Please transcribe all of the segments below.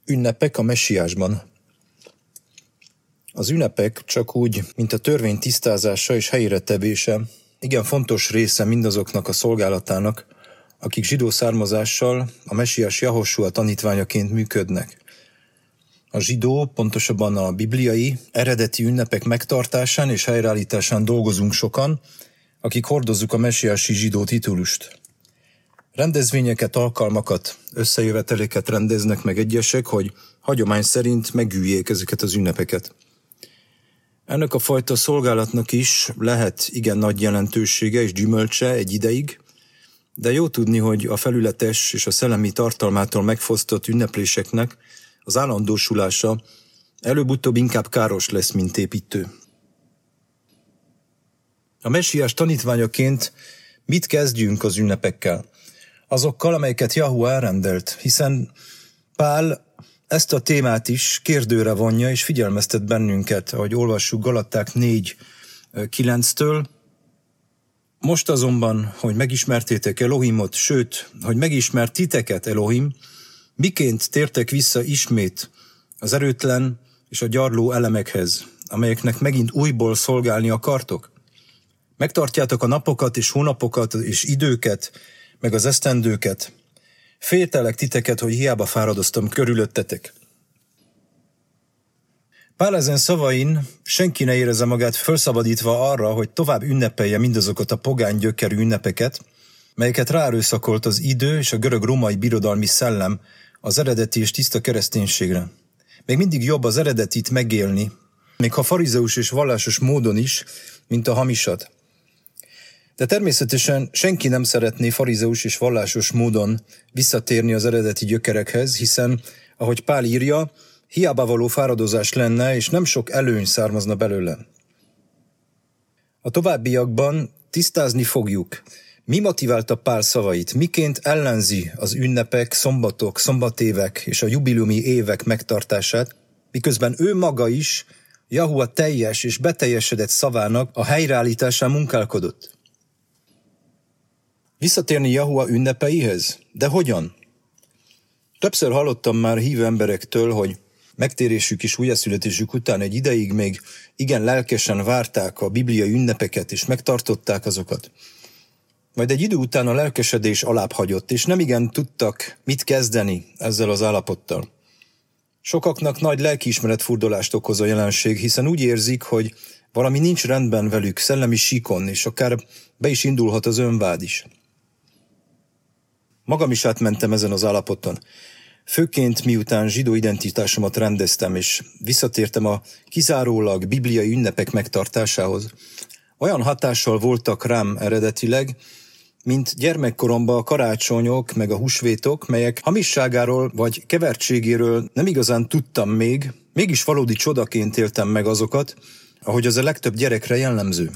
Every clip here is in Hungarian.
Ünnepek a messiásban. Az ünnepek csak úgy, mint a törvény tisztázása és helyére tevése, igen fontos része mindazoknak a szolgálatának, akik zsidó származással a messiás Jahosua tanítványaként működnek. A zsidó, pontosabban a bibliai, eredeti ünnepek megtartásán és helyreállításán dolgozunk sokan, akik hordozzuk a messiási zsidó titulust. Rendezvényeket, alkalmakat, összejöveteleket rendeznek meg egyesek, hogy hagyomány szerint megüljék ezeket az ünnepeket. Ennek a fajta szolgálatnak is lehet igen nagy jelentősége és gyümölcse egy ideig, de jó tudni, hogy a felületes és a szellemi tartalmától megfosztott ünnepléseknek az állandósulása előbb-utóbb inkább káros lesz, mint építő. A messiás tanítványaként mit kezdjünk az ünnepekkel? Azokkal, amelyeket Jahua elrendelt, hiszen Pál ezt a témát is kérdőre vonja, és figyelmeztet bennünket, ahogy olvassuk Galatták 4:9-től. Most azonban, hogy megismertétek Elohimot, sőt, hogy megismert titeket Elohim, miként tértek vissza ismét az erőtlen és a gyarló elemekhez, amelyeknek megint újból szolgálni akartok? Megtartjátok a napokat és hónapokat és időket, meg az esztendőket. Féltelek titeket, hogy hiába fáradoztam körülöttetek. Pál ezen szavain senki ne érezze magát felszabadítva arra, hogy tovább ünnepelje mindazokat a pogány gyökerű ünnepeket, melyeket ráerőszakolt az idő és a görög-római birodalmi szellem az eredeti és tiszta kereszténységre. Még mindig jobb az eredetit megélni, még ha farizeus és vallásos módon is, mint a hamisat. De természetesen senki nem szeretné farizeus és vallásos módon visszatérni az eredeti gyökerekhez, hiszen, ahogy Pál írja, hiába való fáradozás lenne, és nem sok előny származna belőle. A továbbiakban tisztázni fogjuk, mi motiválta Pál szavait, miként ellenzi az ünnepek, szombatok, szombatévek és a jubileumi évek megtartását, miközben ő maga is Jahua teljes és beteljesedett szavának a helyreállításán munkálkodott. Visszatérni Jahua ünnepeihez? De hogyan? Többször hallottam már hívő emberektől, hogy megtérésük és újjászületésük után egy ideig még igen lelkesen várták a bibliai ünnepeket, és megtartották azokat. Majd egy idő után a lelkesedés alább hagyott, és nem igen tudtak mit kezdeni ezzel az állapottal. Sokaknak nagy lelkiismeretfurdalást okoz a jelenség, hiszen úgy érzik, hogy valami nincs rendben velük szellemi síkon, és akár be is indulhat az önvád is. Magam is átmentem ezen az állapoton. Főként miután zsidó identitásomat rendeztem, és visszatértem a kizárólag bibliai ünnepek megtartásához, olyan hatással voltak rám eredetileg, mint gyermekkoromban a karácsonyok meg a húsvétok, melyek hamisságáról vagy kevertségéről nem igazán tudtam még, mégis valódi csodaként éltem meg azokat, ahogy az a legtöbb gyerekre jellemző.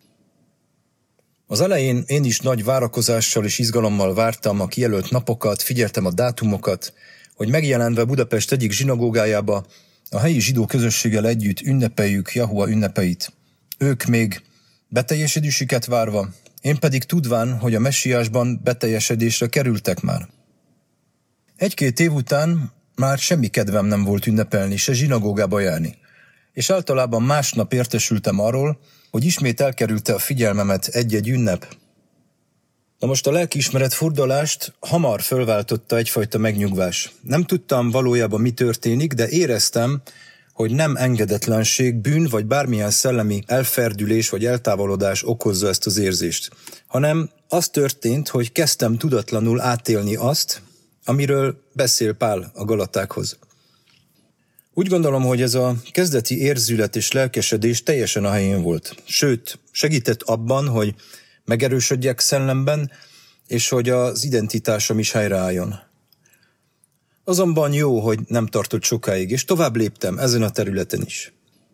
Az elején én is nagy várakozással és izgalommal vártam a kijelölt napokat, figyeltem a dátumokat, hogy megjelenve Budapest egyik zsinagógájába a helyi zsidó közösséggel együtt ünnepeljük Jahua ünnepeit. Ők még beteljesedésüket várva, én pedig tudván, hogy a messiásban beteljesedésre kerültek már. 1-2 év után már semmi kedvem nem volt ünnepelni, se zsinagógába járni, és általában másnap értesültem arról, hogy ismét elkerülte a figyelmemet egy-egy ünnep. Na most a lelkiismeret furdalást hamar fölváltotta egyfajta megnyugvás. Nem tudtam valójában mi történik, de éreztem, hogy nem engedetlenség, bűn vagy bármilyen szellemi elferdülés vagy eltávolodás okozza ezt az érzést, hanem az történt, hogy kezdtem tudatlanul átélni azt, amiről beszél Pál a Galatákhoz. Úgy gondolom, hogy ez a kezdeti érzület és lelkesedés teljesen a helyén volt. Sőt, segített abban, hogy megerősödjek szellemben, és hogy az identitásom is helyreálljon. Azonban jó, hogy nem tartott sokáig, és tovább léptem ezen a területen is.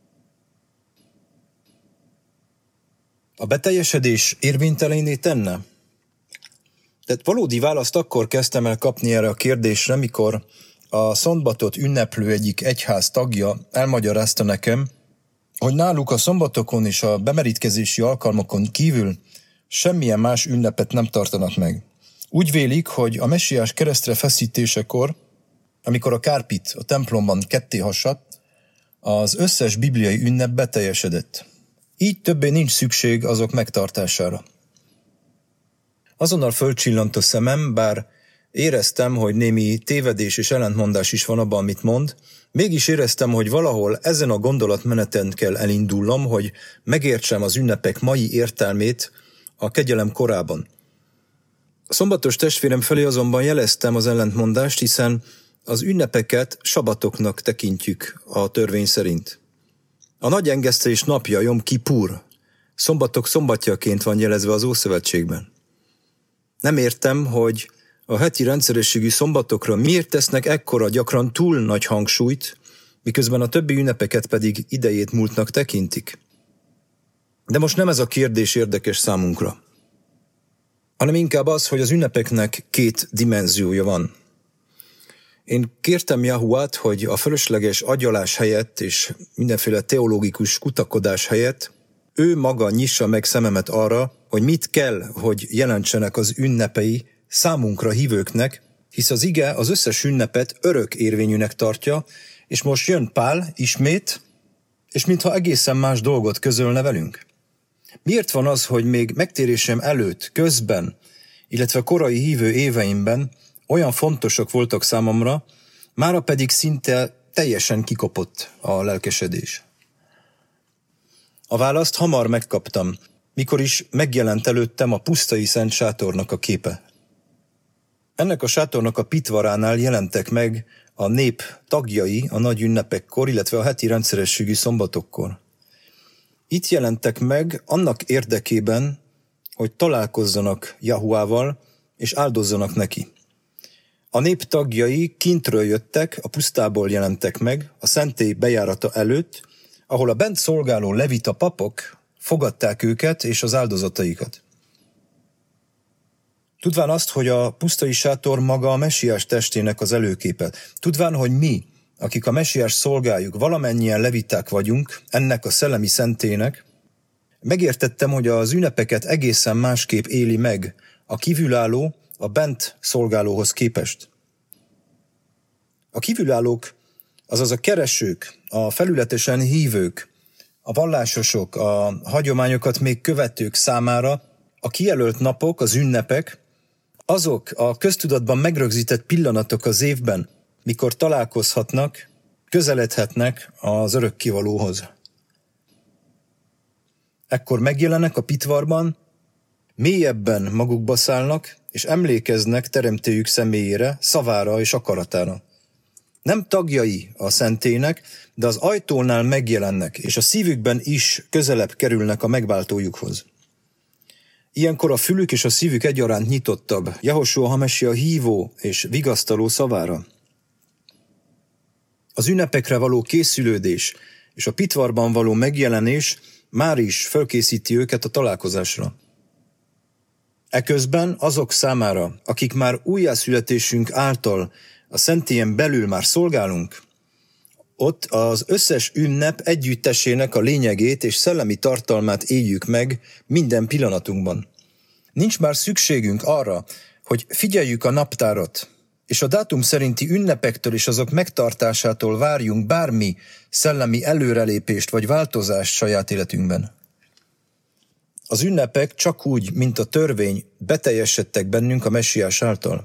A beteljesedés érvénytelenné tenne? Tehát valódi választ akkor kezdtem el kapni erre a kérdésre, mikor a szombatot ünneplő egyik egyház tagja elmagyarázta nekem, hogy náluk a szombatokon és a bemerítkezési alkalmakon kívül semmilyen más ünnepet nem tartanak meg. Úgy vélik, hogy a messiás keresztre feszítésekor Amikor a kárpit a templomban ketté hasadt, az összes bibliai ünnep beteljesedett. Így többé nincs szükség azok megtartására. Azonnal fölcsillant a szemem, bár éreztem, hogy némi tévedés és ellentmondás is van abban, amit mond, mégis éreztem, hogy valahol ezen a gondolatmeneten kell elindulnom, hogy megértsem az ünnepek mai értelmét a kegyelem korában. A szombatos testvérem felé azonban jeleztem az ellentmondást, hiszen az ünnepeket sabatoknak tekintjük a törvény szerint. A nagy engesztelés napja, Jom Kipur, szombatok szombatjaként van jelezve az Ószövetségben. Nem értem, hogy a heti rendszerességű szombatokra miért tesznek ekkora gyakran túl nagy hangsúlyt, miközben a többi ünnepeket pedig idejét múltnak tekintik. De most nem ez a kérdés érdekes számunkra, hanem inkább az, hogy az ünnepeknek két dimenziója van. Én kértem Jahuát, hogy a fölösleges agyalás helyett és mindenféle teológikus kutakodás helyett ő maga nyissa meg szememet arra, hogy mit kell, hogy jelentsenek az ünnepei számunkra hívőknek, hisz az ige az összes ünnepet örök érvényűnek tartja, és most jön Pál ismét, és mintha egészen más dolgot közölne velünk. Miért van az, hogy még megtérésem előtt, közben, illetve korai hívő éveimben olyan fontosak voltak számomra, mára pedig szinte teljesen kikopott a lelkesedés? A választ hamar megkaptam, mikor is megjelent előttem a pusztai szent sátornak a képe. Ennek a sátornak a pitvaránál jelentek meg a nép tagjai a nagy ünnepekkor, illetve a heti rendszerességű szombatokkor. Itt jelentek meg annak érdekében, hogy találkozzanak Jahuával és áldozzanak neki. A nép tagjai kintről jöttek, a pusztából jelentek meg, a szentély bejárata előtt, ahol a bent szolgáló levita papok fogadták őket és az áldozataikat. Tudván azt, hogy a pusztai sátor maga a messiás testének az előképe, tudván, hogy mi, akik a messiás szolgáljuk, valamennyien leviták vagyunk ennek a szellemi szentének, megértettem, hogy az ünnepeket egészen másképp éli meg a kívülálló a bent szolgálóhoz képest. A kívülállók, azaz a keresők, a felületesen hívők, a vallásosok, a hagyományokat még követők számára a kijelölt napok, az ünnepek, azok a köztudatban megrögzített pillanatok az évben, mikor találkozhatnak, közeledhetnek az örökkévalóhoz. Ekkor megjelennek a pitvarban, mélyebben magukba szállnak, és emlékeznek teremtőjük személyére, szavára és akaratára. Nem tagjai a szentélynek, de az ajtónál megjelennek, és a szívükben is közelebb kerülnek a megváltójukhoz. Ilyenkor a fülük és a szívük egyaránt nyitottabb, Jehoshua HaMesia hívó és vigasztaló szavára. Az ünnepekre való készülődés és a pitvarban való megjelenés már is fölkészíti őket a találkozásra. Eközben azok számára, akik már újjászületésünk által a szentélyen belül már szolgálunk, ott az összes ünnep együttesének a lényegét és szellemi tartalmát éljük meg minden pillanatunkban. Nincs már szükségünk arra, hogy figyeljük a naptárat, és a dátum szerinti ünnepektől és azok megtartásától várjunk bármi szellemi előrelépést vagy változást saját életünkben. Az ünnepek csak úgy, mint a törvény, beteljesedtek bennünk a messiás által.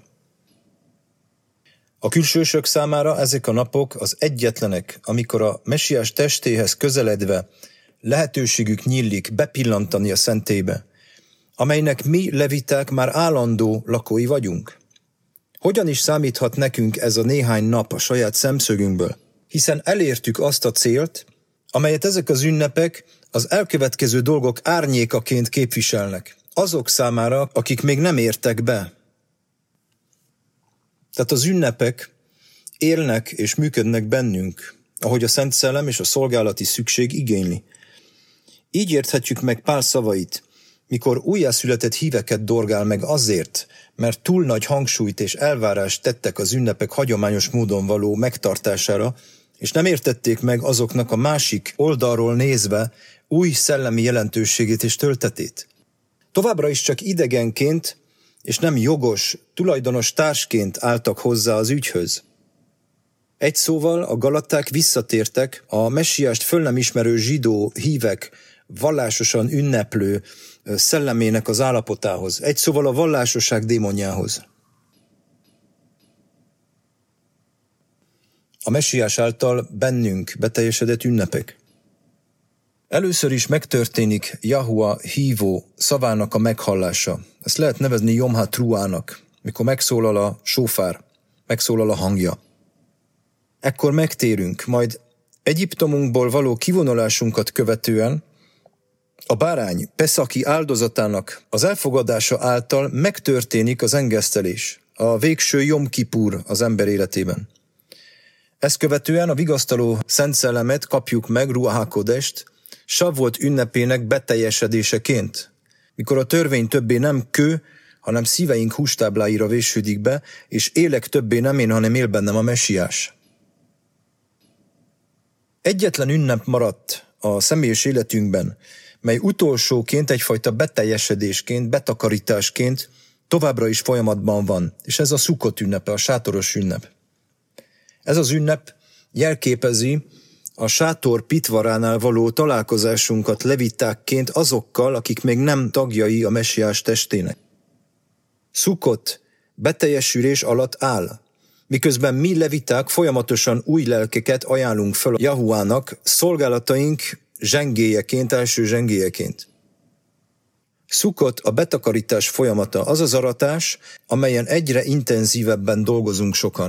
A külsősök számára ezek a napok az egyetlenek, amikor a messiás testéhez közeledve lehetőségük nyílik bepillantani a szentélybe, amelynek mi leviták már állandó lakói vagyunk. Hogyan is számíthat nekünk ez a néhány nap a saját szemszögünkből, hiszen elértük azt a célt, amelyet ezek az ünnepek az elkövetkező dolgok árnyékaként képviselnek, azok számára, akik még nem értek be. Tehát az ünnepek élnek és működnek bennünk, ahogy a Szent Szellem és a szolgálati szükség igényli. Így érthetjük meg Pál szavait, mikor újjászületett híveket dorgál meg azért, mert túl nagy hangsúlyt és elvárást tettek az ünnepek hagyományos módon való megtartására, és nem értették meg azoknak a másik oldalról nézve új szellemi jelentőségét és töltetét. Továbbra is csak idegenként, és nem jogos, tulajdonos társként álltak hozzá az ügyhöz. Egy szóval a galaták visszatértek a messiást föl nem ismerő zsidó hívek vallásosan ünneplő szellemének az állapotához. Egy szóval a vallásosság démonjához. A messiás által bennünk beteljesedett ünnepek. Először is megtörténik Jahua hívó szavának a meghallása. Ezt lehet nevezni Jom HaTruának, mikor megszólal a sófár, megszólal a hangja. Ekkor megtérünk, majd Egyiptomunkból való kivonulásunkat követően a bárány Peszaki áldozatának az elfogadása által megtörténik az engesztelés, a végső Jom Kipur az ember életében. Ezt követően a vigasztaló Szent Szellemet kapjuk meg, Ruach HaKodest, Savot ünnepének beteljesedéseként, mikor a törvény többé nem kő, hanem szíveink hústábláira vésődik be, és élek többé nem én, hanem él bennem a messiás. Egyetlen ünnep maradt a személyes életünkben, mely utolsóként egyfajta beteljesedésként, betakarításként továbbra is folyamatban van, és ez a Szukkot ünnepe, a sátoros ünnep. Ez az ünnep jelképezi a sátor pitvaránál való találkozásunkat levitákként azokkal, akik még nem tagjai a messiás testének. Szukkot beteljesülés alatt áll, miközben mi leviták folyamatosan új lelkeket ajánlunk fel Jahuának szolgálataink zsengélyeként, első zsengélyeként. Szukkot a betakarítás folyamata, az az aratás, amelyen egyre intenzívebben dolgozunk sokan.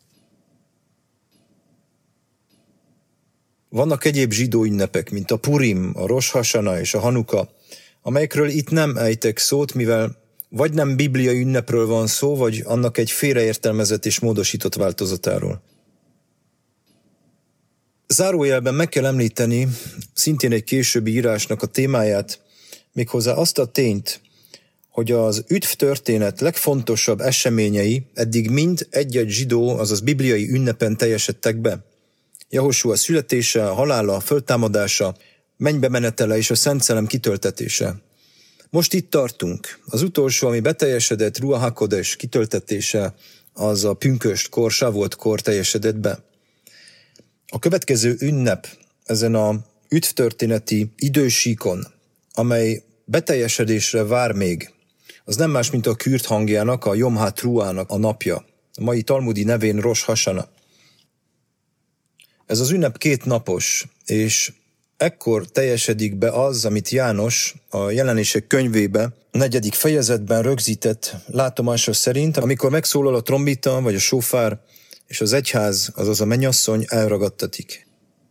Vannak egyéb zsidó ünnepek, mint a Purim, a Rosh Hasana és a Hanuka, amelyekről itt nem ejtek szót, mivel vagy nem bibliai ünnepről van szó, vagy annak egy félreértelmezett és módosított változatáról. Zárójelben meg kell említeni szintén egy későbbi írásnak a témáját, méghozzá azt a tényt, hogy az üdv történet legfontosabb eseményei eddig mind egy-egy zsidó, azaz bibliai ünnepen teljesedtek be. Jehosua születése, a halála, a föltámadása, mennybe menetele és a Szent Szellem kitöltetése. Most itt tartunk. Az utolsó, ami beteljesedett, Ruach HaKodes kitöltetése, az a pünköstkor, Savotkor teljesedett be. A következő ünnep ezen a üdvtörténeti idősíkon, amely beteljesedésre vár még, az nem más, mint a kürt hangjának, a Jom HaTruának a napja, a mai talmudi nevén Rosh Hasana. Ez az ünnep 2 napos, és ekkor teljesedik be az, amit János a Jelenések könyvébe, a 4. fejezetben rögzített látomása szerint, amikor megszólal a trombita vagy a sófár, és az egyház, azaz a mennyasszony elragadtatik.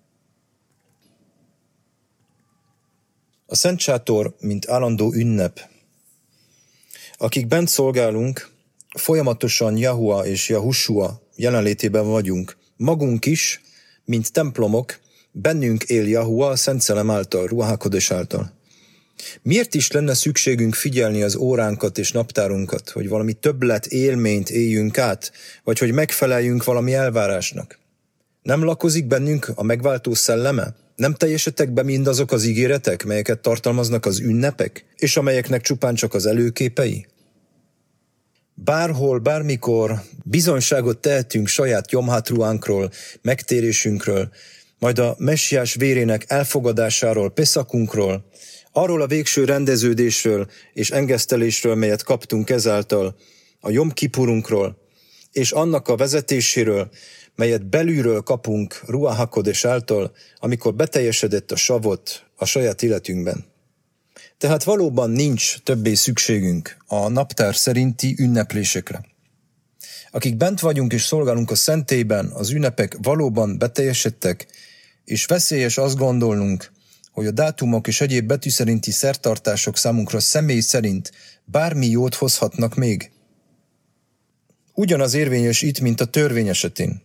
A Szent Sátor, mint állandó ünnep. Akik bent szolgálunk, folyamatosan Jahua és Jahusua jelenlétében vagyunk. Magunk is, mint templomok, bennünk él Jahua a Szent Szellem által, Ruach HaKodes által. Miért is lenne szükségünk figyelni az óránkat és naptárunkat, hogy valami többlet élményt éljünk át, vagy hogy megfeleljünk valami elvárásnak? Nem lakozik bennünk a megváltó szelleme? Nem teljesedtek be mindazok az ígéretek, melyeket tartalmaznak az ünnepek, és amelyeknek csupán csak az előképei? Bárhol, bármikor bizonyságot tehetünk saját Jom HaTruánkról, megtérésünkről, majd a messiás vérének elfogadásáról, Peszakunkról, arról a végső rendeződésről és engesztelésről, melyet kaptunk ezáltal, a Jom Kipurunkról, és annak a vezetéséről, melyet belülről kapunk Ruach HaKodes által, amikor beteljesedett a savot a saját életünkben. Tehát valóban nincs többé szükségünk a naptár szerinti ünneplésekre. Akik bent vagyunk és szolgálunk a szentélyben, az ünnepek valóban beteljesedtek, és veszélyes azt gondolnunk, hogy a dátumok és egyéb betű szerinti szertartások számunkra személy szerint bármi jót hozhatnak még. Ugyanaz érvényes itt, mint a törvény esetén.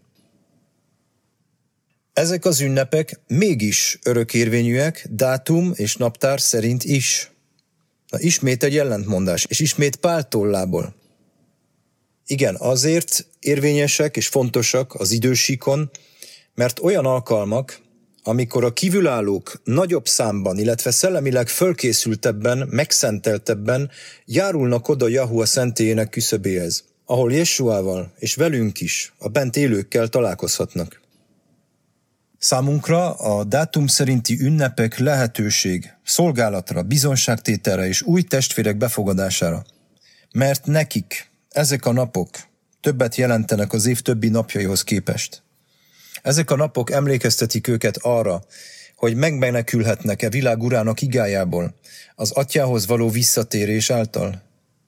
Ezek az ünnepek mégis örökérvényűek, dátum és naptár szerint is. Na, ismét egy ellentmondás, és ismét Pál tollából. Igen, azért érvényesek és fontosak az idősíkon, mert olyan alkalmak, amikor a kívülállók nagyobb számban, illetve szellemileg fölkészültebben, megszenteltebben járulnak oda Jahua szentélyének küszöbéhez. ahol Jesuával és velünk is, a bent élőkkel találkozhatnak. Számunkra a dátum szerinti ünnepek lehetőség szolgálatra, bizonságtételre és új testvérek befogadására, mert nekik ezek a napok többet jelentenek az év többi napjaihoz képest. Ezek a napok emlékeztetik őket arra, hogy megmenekülhetnek-e világ urának igájából, az atyához való visszatérés által.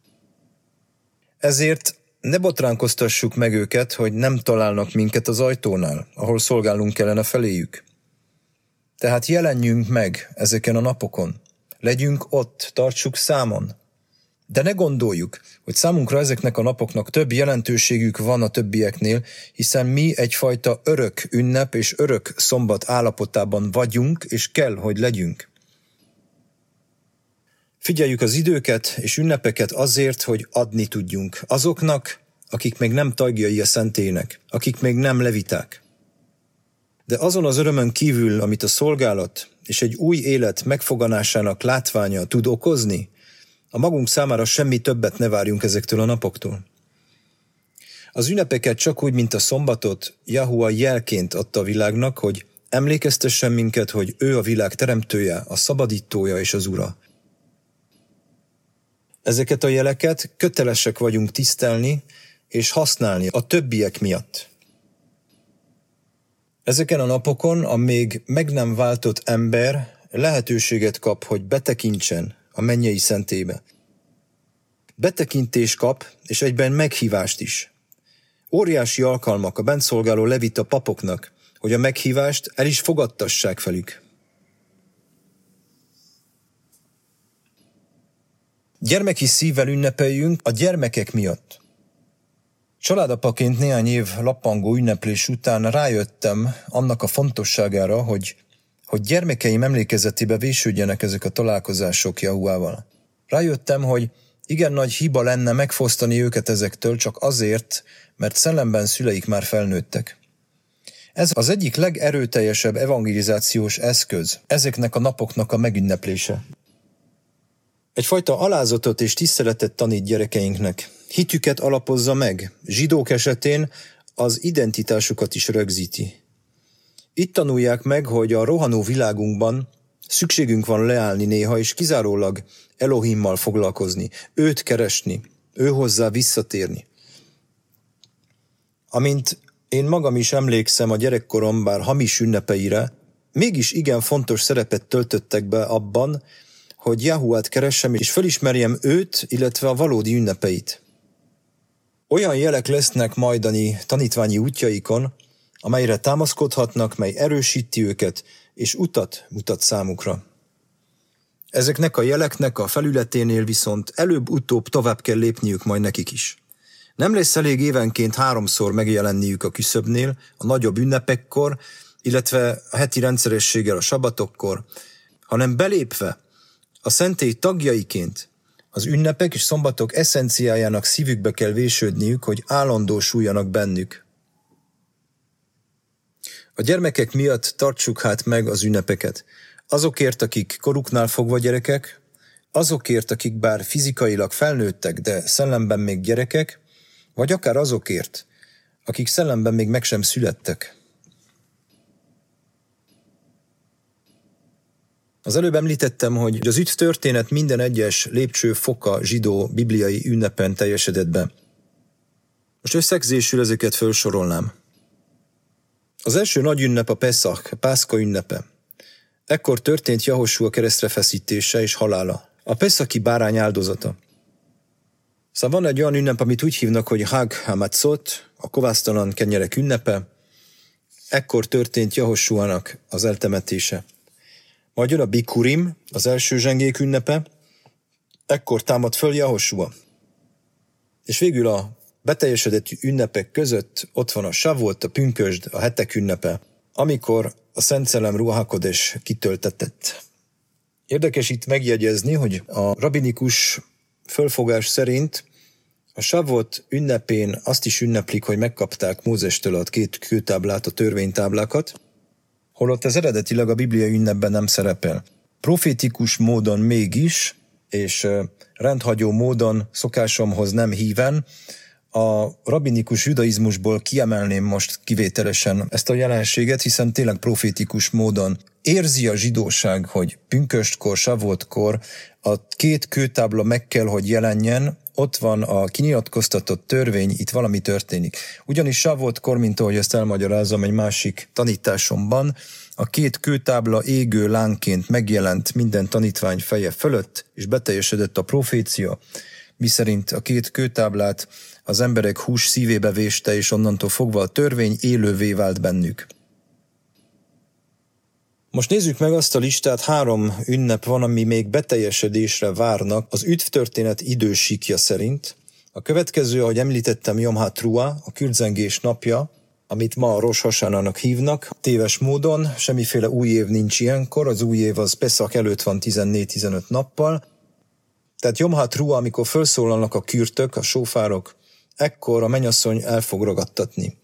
Ezért ne botránkoztassuk meg őket, hogy nem találnak minket az ajtónál, ahol szolgálnunk kellene feléjük. Tehát jelenjünk meg ezeken a napokon. Legyünk ott, tartsuk számon. De ne gondoljuk, hogy számunkra ezeknek a napoknak több jelentőségük van a többieknél, hiszen mi egyfajta örök ünnep és örök szombat állapotában vagyunk, és kell, hogy legyünk. Figyeljük az időket és ünnepeket azért, hogy adni tudjunk azoknak, akik még nem tagjai a szentélynek, akik még nem leviták. De azon az örömön kívül, amit a szolgálat és egy új élet megfoganásának látványa tud okozni, a magunk számára semmi többet ne várjunk ezektől a napoktól. Az ünnepeket csak úgy, mint a szombatot, Jahua jelként adta a világnak, hogy emlékeztessen minket, hogy ő a világ teremtője, a szabadítója és az ura. Ezeket a jeleket kötelesek vagyunk tisztelni és használni a többiek miatt. Ezeken a napokon a még meg nem váltott ember lehetőséget kap, hogy betekintsen a mennyei szentélybe. Betekintés kap, és egyben meghívást is. Óriási alkalmak a bent szolgáló levita papoknak, hogy a meghívást el is fogadtassák velük. Gyermeki szívvel ünnepeljünk a gyermekek miatt. Családapaként néhány év lappangó ünneplés után rájöttem annak a fontosságára, hogy gyermekeim emlékezetébe vésődjenek ezek a találkozások Jahuával. Rájöttem, hogy igen nagy hiba lenne megfosztani őket ezektől csak azért, mert szellemben szüleik már felnőttek. Ez az egyik legerőteljesebb evangelizációs eszköz, ezeknek a napoknak a megünneplése. Egyfajta alázatot és tiszteletet tanít gyerekeinknek. Hitüket alapozza meg, zsidók esetén az identitásukat is rögzíti. Itt tanulják meg, hogy a rohanó világunkban szükségünk van leállni néha, és kizárólag Elohimmal foglalkozni, őt keresni, ő hozzá visszatérni. Amint én magam is emlékszem a gyerekkorom bár hamis ünnepeire, mégis igen fontos szerepet töltöttek be abban, hogy Jahuát keressem és felismerjem őt, illetve a valódi ünnepeit. Olyan jelek lesznek majdani tanítványi útjaikon, amelyre támaszkodhatnak, mely erősíti őket, és utat mutat számukra. Ezeknek a jeleknek a felületénél viszont előbb-utóbb tovább kell lépniük majd nekik is. Nem lesz elég évenként 3-szor megjelenniük a küszöbnél, a nagyobb ünnepekkor, illetve a heti rendszerességgel a sabatokkor, hanem belépve a szentély tagjaiként az ünnepek és szombatok eszenciájának szívükbe kell vésődniük, hogy állandósuljanak bennük. A gyermekek miatt tartsuk hát meg az ünnepeket. Azokért, akik koruknál fogva gyerekek, azokért, akik bár fizikailag felnőttek, de szellemben még gyerekek, vagy akár azokért, akik szellemben még meg sem születtek. Az előbb említettem, hogy az üdv történet minden egyes lépcsőfoka zsidó bibliai ünnepen teljesedett be. Most összegzésül ezeket felsorolnám. Az első nagy ünnep a Peszach, a Pászka ünnepe. Ekkor történt Jahosua keresztre feszítése és halála. A Peszaki bárány áldozata. Szóval van egy olyan ünnep, amit úgy hívnak, hogy Hag HaMatzot, a kovásztalan kenyerek ünnepe. Ekkor történt Jahosuának az eltemetése. Majd jön a Bikurim, az első zsengék ünnepe. Ekkor támad föl Jahosua. És végül a beteljesedett ünnepek között ott van a Savot, a pünkösd, a hetek ünnepe, amikor a Szent Szellem Ruach HaKodesh kitöltetett. Érdekes itt megjegyezni, hogy a rabinikus fölfogás szerint a Savot ünnepén azt is ünneplik, hogy megkapták Mózestől a 2 kőtáblát, a törvénytáblákat, holott ez eredetileg a bibliai ünnepben nem szerepel. Profétikus módon mégis, és rendhagyó módon szokásomhoz nem híven, A rabinikus judaizmusból kiemelném most kivételesen ezt a jelenséget, hiszen tényleg profétikus módon érzi a zsidóság, hogy pünköstkor, savotkor a két kőtábla meg kell, hogy jelenjen, ott van a kinyilatkoztatott törvény, itt valami történik. Ugyanis savotkor, mint ahogy ezt elmagyarázom egy másik tanításomban, a két kőtábla égő lánként megjelent minden tanítvány feje fölött, és beteljesedett a profécia, miszerint a két kőtáblát az emberek hús szívébe véste, és onnantól fogva a törvény élővé vált bennük. Most nézzük meg azt a listát, 3 ünnep van, ami még beteljesedésre várnak az üdvtörténet idősíkja szerint. A következő, ahogy említettem, Jom HaTruah, a kürtzengés napja, amit ma a Rosh Hashanának hívnak, téves módon, semmiféle új év nincs ilyenkor, az új év az Peszach előtt van 14-15 nappal. Tehát Jom HaTruah, amikor felszólalnak a kürtök, a sófárok, ekkor a mennyasszony el fog ragadtatni.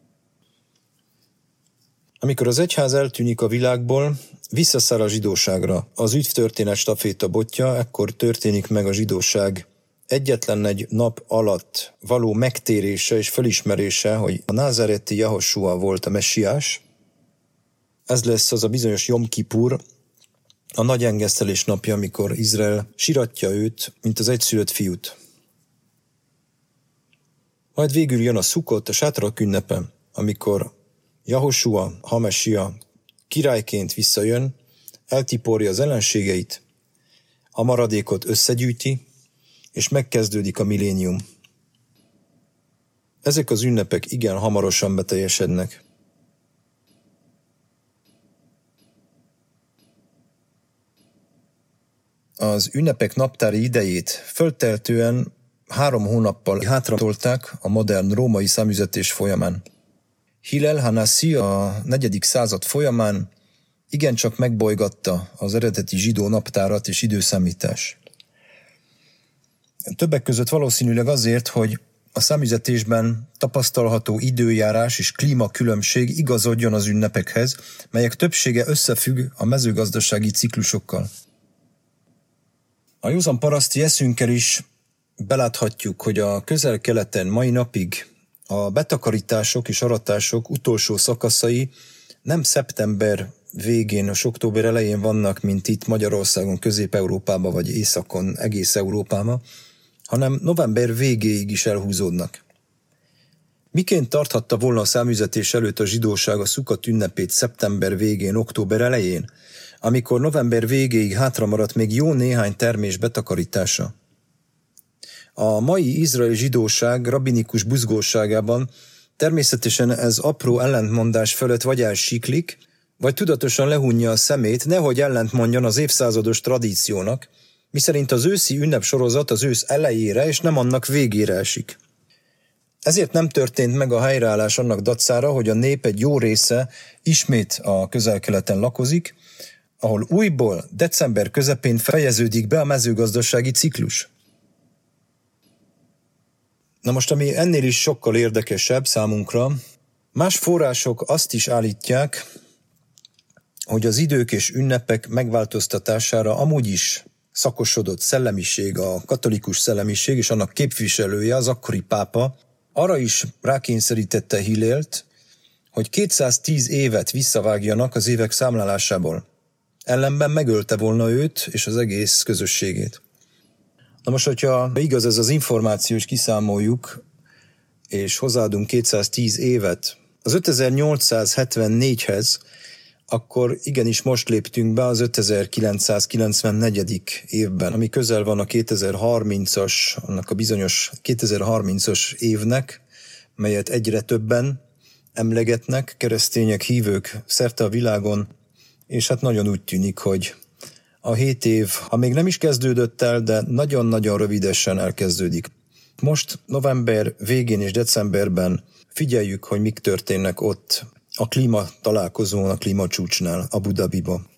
Amikor az egyház eltűnik a világból, visszaszáll a zsidóságra. Az üdvtörténet staféta botja, ekkor történik meg a zsidóság egyetlen egy nap alatt való megtérése és felismerése, hogy a názáreti Jehoshua volt a messiás. Ez lesz az a bizonyos Jom Kipur, a nagy engesztelés napja, amikor Izrael siratja őt, mint az egyszülött fiút. Majd végül jön a Szukot, a sátrak ünnepe, amikor Jehoshua, Hamesia királyként visszajön, eltiporja az ellenségeit, a maradékot összegyűjti, és megkezdődik a millénium. Ezek az ünnepek igen hamarosan beteljesednek. Az ünnepek naptári idejét fölteltően 3 hónappal hátratolták a modern római számüzetés folyamán. Hillel Hanassi a 4. század folyamán igencsak megbolygatta az eredeti zsidó naptárat és időszámítás. Többek között valószínűleg azért, hogy a számüzetésben tapasztalható időjárás és klímakülönbség igazodjon az ünnepekhez, melyek többsége összefügg a mezőgazdasági ciklusokkal. A józan paraszti eszünkkel is beláthatjuk, hogy a Közel-Keleten mai napig a betakarítások és aratások utolsó szakaszai nem szeptember végén, és október elején vannak, mint itt Magyarországon, Közép-Európában vagy északon, egész Európában, hanem november végéig is elhúzódnak. Miként tarthatta volna a számüzetés előtt a zsidóság a Szukkot ünnepét szeptember végén, október elején, amikor november végéig hátramaradt még jó néhány termés betakarítása? A mai izraeli zsidóság rabinikus buzgóságában természetesen ez apró ellentmondás felett vagy elsiklik, vagy tudatosan lehunja a szemét, nehogy ellentmondjon az évszázados tradíciónak, miszerint az őszi ünnepsorozat az ősz elejére és nem annak végére esik. Ezért nem történt meg a helyreállás annak dacára, hogy a nép egy jó része ismét a Közel-Keleten lakozik, ahol újból december közepén fejeződik be a mezőgazdasági ciklus. Na most, ami ennél is sokkal érdekesebb számunkra, más források azt is állítják, hogy az idők és ünnepek megváltoztatására amúgy is szakosodott szellemiség, a katolikus szellemiség és annak képviselője, az akkori pápa, arra is rákényszerítette Hillelt, hogy 210 évet visszavágjanak az évek számlálásából. Ellenben megölte volna őt és az egész közösségét. Na most, hogyha igaz ez az információ, és kiszámoljuk, és hozzáadunk 210 évet az 5874-hez, akkor igenis most léptünk be az 5994. évben, ami közel van a 2030-as, annak a bizonyos 2030-as évnek, melyet egyre többen emlegetnek, keresztények, hívők szerte a világon, és hát nagyon úgy tűnik, hogy a 7 év, ha még nem is kezdődött el, de nagyon-nagyon rövidesen elkezdődik. Most november végén és decemberben figyeljük, hogy mik történnek ott a klíma találkozón, a klímacsúcsnál, Abu Dhabiba.